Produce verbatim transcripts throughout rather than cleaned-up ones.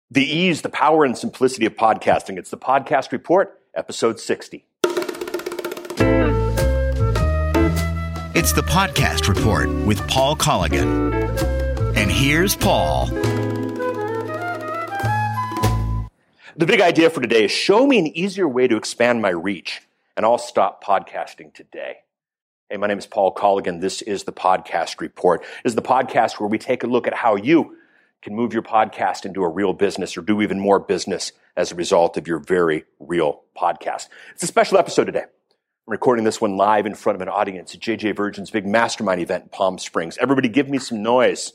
The ease, the power, and simplicity of podcasting. It's the Podcast Report, episode sixty. It's the Podcast Report with Paul Colligan. And here's Paul. The big idea for today is show me an easier way to expand my reach, and I'll stop podcasting today. Hey, my name is Paul Colligan. This is the Podcast Report. This is the podcast where we take a look at how you can move your podcast into a real business or do even more business as a result of your very real podcast. It's a special episode today. I'm recording this one live in front of an audience at J J Virgin's big mastermind event in Palm Springs. Everybody give me some noise.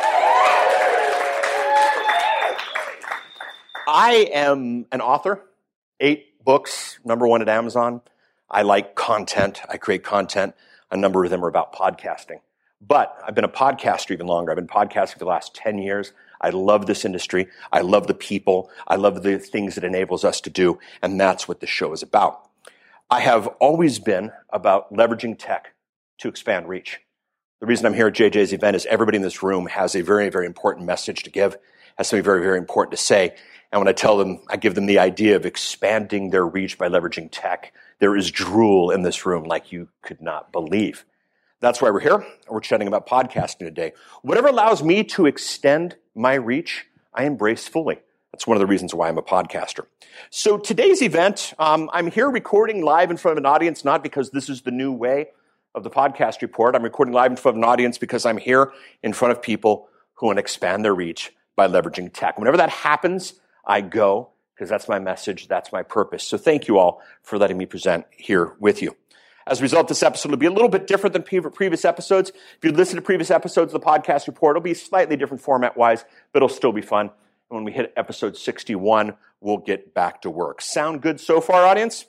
I am an author, eight books, number one at Amazon. I like content. I create content. A number of them are about podcasting. But I've been a podcaster even longer. I've been podcasting for the last ten years. I love this industry. I love the people. I love the things it enables us to do. And that's what the show is about. I have always been about leveraging tech to expand reach. The reason I'm here at J J's event is everybody in this room has a very, very important message to give, has something very, very important to say. And when I tell them, I give them the idea of expanding their reach by leveraging tech, there is drool in this room like you could not believe. That's why we're here. We're chatting about podcasting today. Whatever allows me to extend my reach, I embrace fully. That's one of the reasons why I'm a podcaster. So today's event, um, I'm here recording live in front of an audience, not because this is the new way of the Podcast Report. I'm recording live in front of an audience because I'm here in front of people who want to expand their reach by leveraging tech. Whenever that happens, I go because that's my message, that's my purpose. So thank you all for letting me present here with you. As a result, this episode will be a little bit different than previous episodes. If you listen to previous episodes of the Podcast Report, it'll be slightly different format-wise, but it'll still be fun. And when we hit episode sixty-one, we'll get back to work. Sound good so far, audience?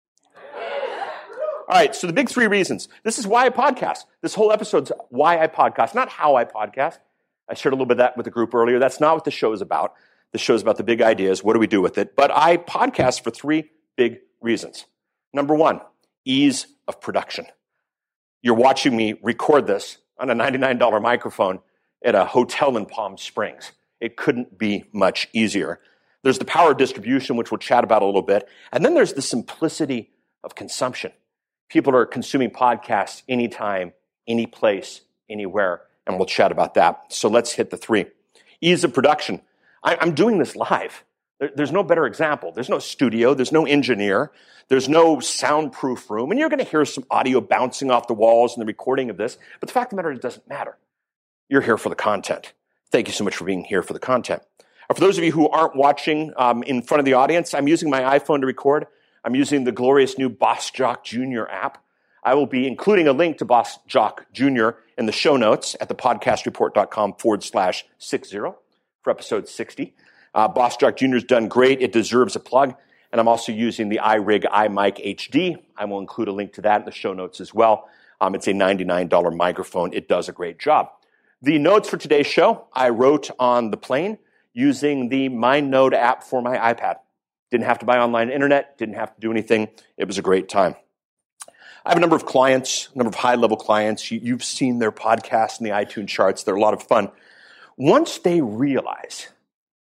All right, so the big three reasons. This is why I podcast. This whole episode's why I podcast, not how I podcast. I shared a little bit of that with the group earlier. That's not what the show is about. The show is about the big ideas. What do we do with it? But I podcast for three big reasons. Number one, ease of production. You're watching me record this on a ninety-nine dollars microphone at a hotel in Palm Springs. It couldn't be much easier. There's the power of distribution, which we'll chat about a little bit. And then there's the simplicity of consumption. People are consuming podcasts anytime, any place, anywhere, and we'll chat about that. So let's hit the three. Ease of production. I'm doing this live. There's no better example. There's no studio. There's no engineer. There's no soundproof room. And you're going to hear some audio bouncing off the walls in the recording of this. But the fact of the matter is it doesn't matter. You're here for the content. Thank you so much for being here for the content. For those of you who aren't watching um, in front of the audience, I'm using my iPhone to record. I'm using the glorious new Boss Jock Junior app. I will be including a link to Boss Jock Junior in the show notes at thepodcastreport.com forward slash six zero for episode sixty. Uh, Boss Jock Junior's done great. It deserves a plug. And I'm also using the iRig iMic H D. I will include a link to that in the show notes as well. Um, it's a ninety-nine dollars microphone. It does a great job. The notes for today's show, I wrote on the plane using the MindNote app for my iPad. Didn't have to buy online internet. Didn't have to do anything. It was a great time. I have a number of clients, a number of high-level clients. You, you've seen their podcasts in the iTunes charts. They're a lot of fun. Once they realize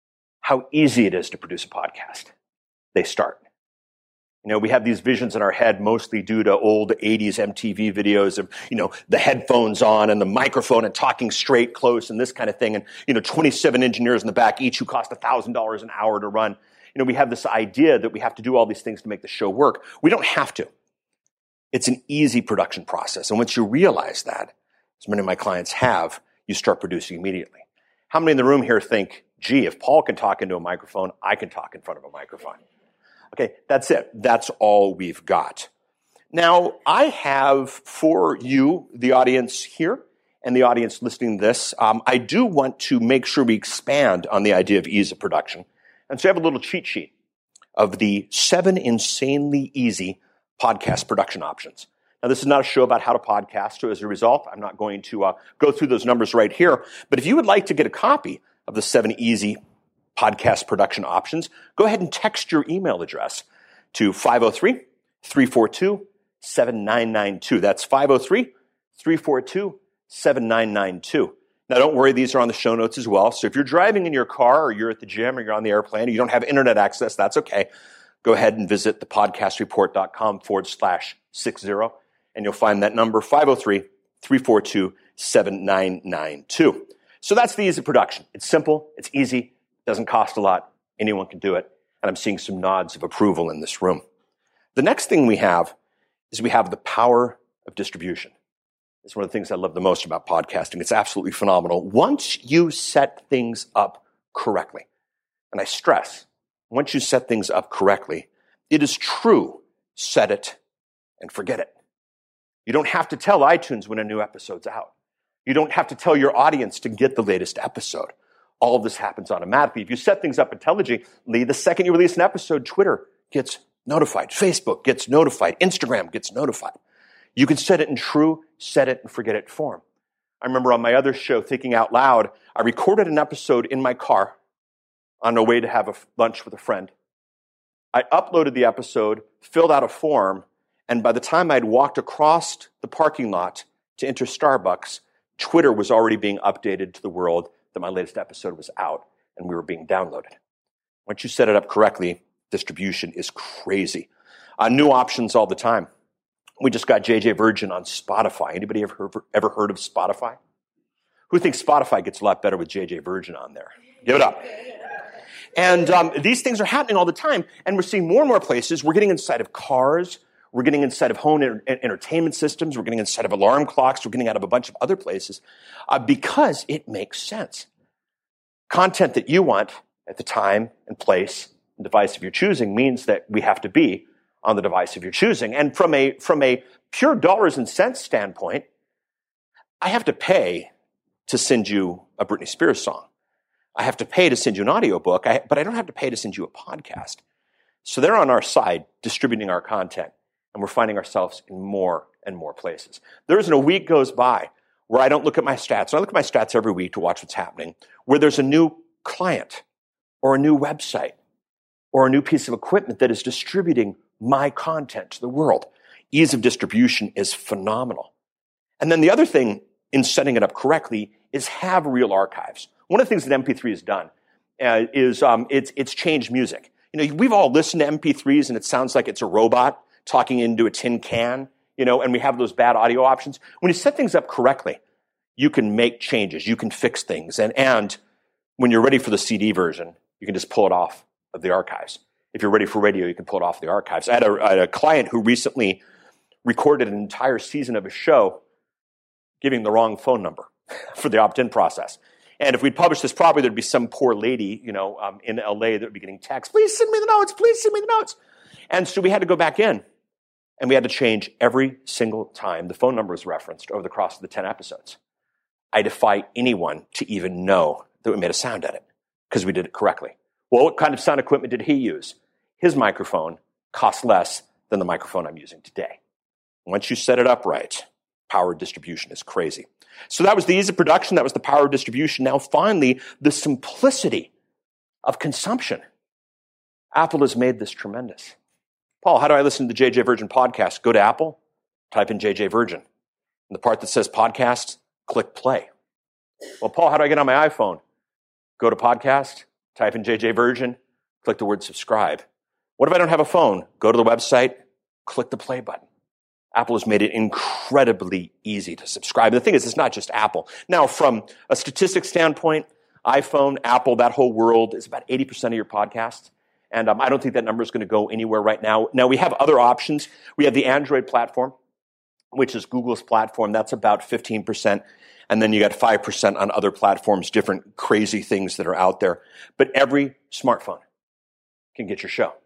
how easy it is to produce a podcast, they start. You know, we have these visions in our head mostly due to old eighties M T V videos of, you know, the headphones on and the microphone and talking straight, close, and this kind of thing. And, you know, twenty-seven engineers in the back, each who cost one thousand dollars an hour to run. You know, we have this idea that we have to do all these things to make the show work. We don't have to. It's an easy production process. And once you realize that, as many of my clients have, you start producing immediately. How many in the room here think, gee, if Paul can talk into a microphone, I can talk in front of a microphone? Okay, that's it. That's all we've got. Now, I have for you, the audience here, and the audience listening to this, um, I do want to make sure we expand on the idea of ease of production. And so I have a little cheat sheet of the seven insanely easy podcast production options. Now, this is not a show about how to podcast, so as a result, I'm not going to uh, go through those numbers right here. But if you would like to get a copy of the seven easy podcast production options, go ahead and text your email address to five oh three, three four two, seven nine nine two. That's five oh three, three four two, seven nine nine two. Now, don't worry, these are on the show notes as well. So if you're driving in your car or you're at the gym or you're on the airplane or you don't have internet access, that's okay. Go ahead and visit thepodcastreport.com forward slash six zero, and you'll find that number five oh three, three four two, seven nine nine two. So that's the easy production. It's simple. It's easy. Doesn't cost a lot. Anyone can do it. And I'm seeing some nods of approval in this room. The next thing we have is we have the power of distribution. It's one of the things I love the most about podcasting. It's absolutely phenomenal. Once you set things up correctly, and I stress, once you set things up correctly, it is true, set it and forget it. You don't have to tell iTunes when a new episode's out. You don't have to tell your audience to get the latest episode. All of this happens automatically. If you set things up intelligently, the second you release an episode, Twitter gets notified, Facebook gets notified, Instagram gets notified. You can set it in true, set it and forget it form. I remember on my other show, Thinking Out Loud, I recorded an episode in my car on a way to have a lunch with a friend. I uploaded the episode, filled out a form, and by the time I'd walked across the parking lot to enter Starbucks, Twitter was already being updated to the world that my latest episode was out and we were being downloaded. Once you set it up correctly, distribution is crazy. Uh, new options all the time. We just got J J Virgin on Spotify. Anybody ever heard, ever heard of Spotify? Who thinks Spotify gets a lot better with J J Virgin on there? Give it up. And um, these things are happening all the time, and we're seeing more and more places. We're getting inside of cars. We're getting inside of home enter- entertainment systems. We're getting inside of alarm clocks. We're getting out of a bunch of other places uh, because it makes sense. Content that you want at the time and place and device of your choosing means that we have to be on the device of your choosing. And from a, from a pure dollars and cents standpoint, I have to pay to send you a Britney Spears song. I have to pay to send you an audiobook, I, but I don't have to pay to send you a podcast. So they're on our side distributing our content, and we're finding ourselves in more and more places. There isn't a week goes by where I don't look at my stats. And I look at my stats every week to watch what's happening, where there's a new client or a new website or a new piece of equipment that is distributing my content to the world. Ease of distribution is phenomenal. And then the other thing in setting it up correctly is have real archives. One of the things that M P three has done uh, is um, it's, it's changed music. You know, we've all listened to M P threes and it sounds like it's a robot talking into a tin can, you know, and we have those bad audio options. When you set things up correctly, you can make changes, you can fix things. And, and when you're ready for the C D version, you can just pull it off of the archives. If you're ready for radio, you can pull it off the archives. I had a, I had a client who recently recorded an entire season of a show giving the wrong phone number for the opt-in process. And if we'd published this properly, there'd be some poor lady, you know, um, in L A that would be getting texts, please send me the notes, please send me the notes. And so we had to go back in, and we had to change every single time the phone number was referenced over the course of the ten episodes. I defy anyone to even know that we made a sound edit because we did it correctly. Well, what kind of sound equipment did he use? His microphone costs less than the microphone I'm using today. Once you set it up right, power distribution is crazy. So that was the ease of production. That was the power of distribution. Now, finally, the simplicity of consumption. Apple has made this tremendous. Paul, how do I listen to the J J Virgin podcast? Go to Apple, type in J J Virgin. In the part that says podcast, click play. Well, Paul, how do I get on my iPhone? Go to podcast, type in J J Virgin, click the word subscribe. What if I don't have a phone? Go to the website, click the play button. Apple has made it incredibly easy to subscribe. The thing is, it's not just Apple. Now, from a statistics standpoint, iPhone, Apple, that whole world is about eighty percent of your podcasts. And um, I don't think that number is going to go anywhere right now. Now, we have other options. We have the Android platform, which is Google's platform. That's about fifteen percent. And then you got five percent on other platforms, different crazy things that are out there. But every smartphone can get your show.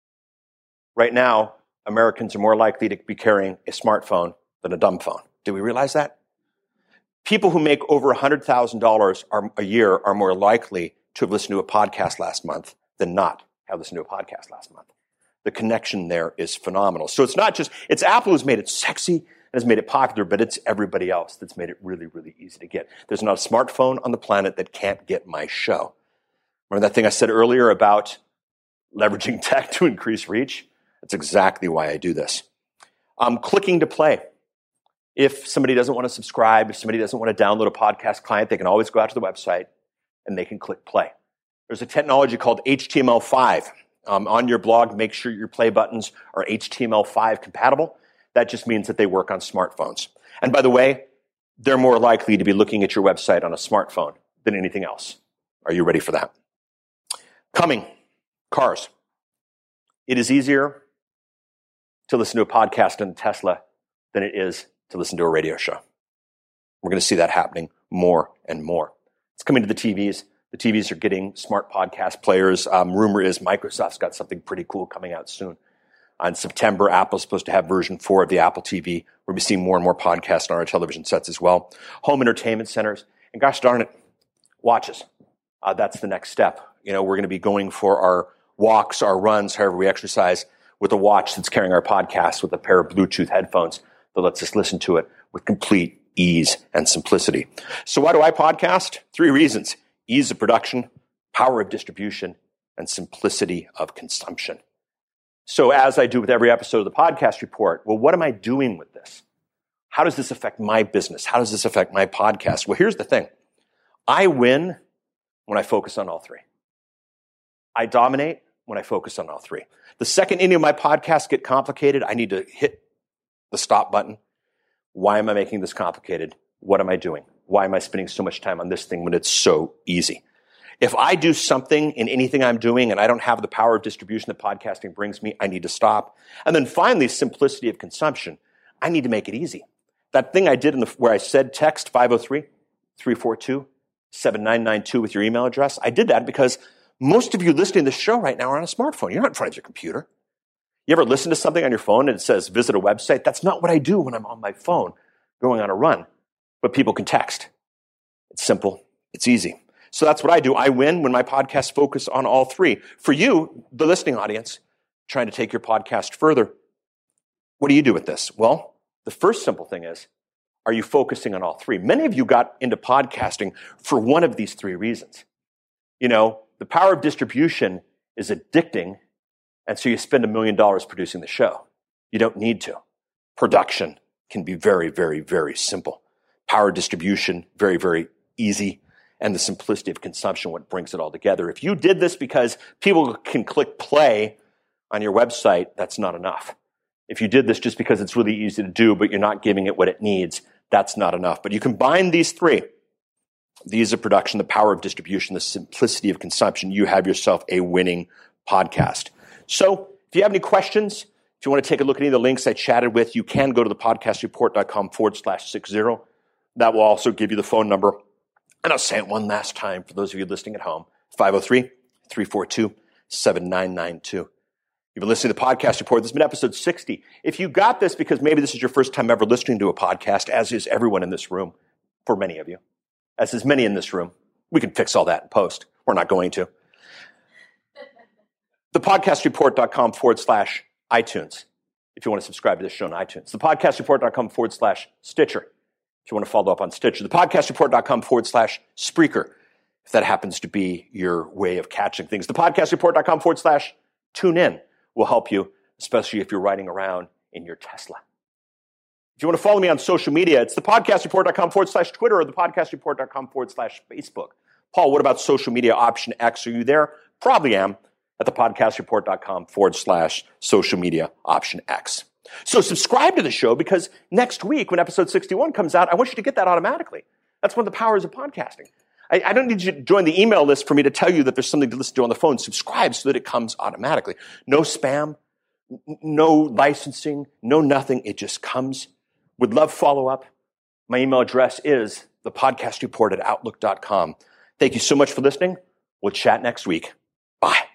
Right now, Americans are more likely to be carrying a smartphone than a dumb phone. Did we realize that? People who make over one hundred thousand dollars a year are more likely to have listened to a podcast last month than not have listened to a podcast last month. The connection there is phenomenal. So it's not just, it's Apple who's made it sexy and has made it popular, but it's everybody else that's made it really, really easy to get. There's not a smartphone on the planet that can't get my show. Remember that thing I said earlier about leveraging tech to increase reach? That's exactly why I do this. Um, clicking to play If somebody doesn't want to subscribe, if somebody doesn't want to download a podcast client, they can always go out to the website and they can click play. There's a technology called H T M L five. Um, on your blog, make sure your play buttons are H T M L five compatible. That just means that they work on smartphones. And by the way, they're more likely to be looking at your website on a smartphone than anything else. Are you ready for that? Coming, cars. It is easier to listen to a podcast in a Tesla than it is to listen to a radio show. We're going to see that happening more and more. It's coming to the T Vs. The T Vs are getting smart podcast players. Um, rumor is Microsoft's got something pretty cool coming out soon. In September, Apple's supposed to have version four of the Apple T V. We're going to be seeing more and more podcasts on our television sets as well. Home entertainment centers. And gosh darn it, watches. Uh, that's the next step. You know, we're going to be going for our walks, our runs, however we exercise, with a watch that's carrying our podcast with a pair of Bluetooth headphones that lets us listen to it with complete ease and simplicity. So why do I podcast? Three reasons. Ease of production, power of distribution, and simplicity of consumption. So as I do with every episode of the podcast report, well, what am I doing with this? How does this affect my business? How does this affect my podcast? Well, here's the thing. I win when I focus on all three. I dominate when I focus on all three. The second any of my podcasts get complicated, I need to hit the stop button. Why am I making this complicated? What am I doing? Why am I spending so much time on this thing when it's so easy? If I do something in anything I'm doing and I don't have the power of distribution that podcasting brings me, I need to stop. And then finally, simplicity of consumption. I need to make it easy. That thing I did in the, where I said text five oh three, three four two, seven nine nine two with your email address, I did that because most of you listening to the show right now are on a smartphone. You're not in front of your computer. You ever listen to something on your phone and it says visit a website? That's not what I do when I'm on my phone going on a run. But people can text. It's simple. It's easy. So that's what I do. I win when my podcasts focus on all three. For you, the listening audience, trying to take your podcast further, what do you do with this? Well, the first simple thing is, are you focusing on all three? Many of you got into podcasting for one of these three reasons. You know, the power of distribution is addicting, and so you spend a million dollars producing the show. You don't need to. Production can be very, very, very simple. Power distribution, very, very easy. And the simplicity of consumption, what brings it all together. If you did this because people can click play on your website, that's not enough. If you did this just because it's really easy to do, but you're not giving it what it needs, that's not enough. But you combine these three, the ease of production, the power of distribution, the simplicity of consumption, you have yourself a winning podcast. So if you have any questions, if you want to take a look at any of the links I chatted with, you can go to the podcastreport.com forward slash six zero. That will also give you the phone number. And I'll say it one last time for those of you listening at home, five oh three, three four two, seven nine nine two. You've been listening to the Podcast Report. This has been episode sixty. If you got this because maybe this is your first time ever listening to a podcast, as is everyone in this room, for many of you, as is many in this room, we can fix all that in post. We're not going to. Thepodcastreport.com forward slash iTunes, if you want to subscribe to this show on iTunes. Thepodcastreport.com forward slash Stitcher, if you want to follow up on Stitcher. Thepodcastreport.com forward slash Spreaker, if that happens to be your way of catching things. Thepodcastreport.com forward slash tune in will help you, especially if you're riding around in your Tesla. If you want to follow me on social media, it's thepodcastreport.com forward slash Twitter or thepodcastreport.com forward slash Facebook. Paul, what about social media option X? Are you there? Probably am at thepodcastreport.com forward slash social media option X. So subscribe to the show because next week when episode sixty-one comes out, I want you to get that automatically. That's one of the powers of podcasting. I, I don't need you to join the email list for me to tell you that there's something to listen to on the phone. Subscribe so that it comes automatically. No spam, n- no licensing, no nothing. It just comes. Would love follow-up. My email address is thepodcastreport at outlook dot com. Thank you so much for listening. We'll chat next week. Bye.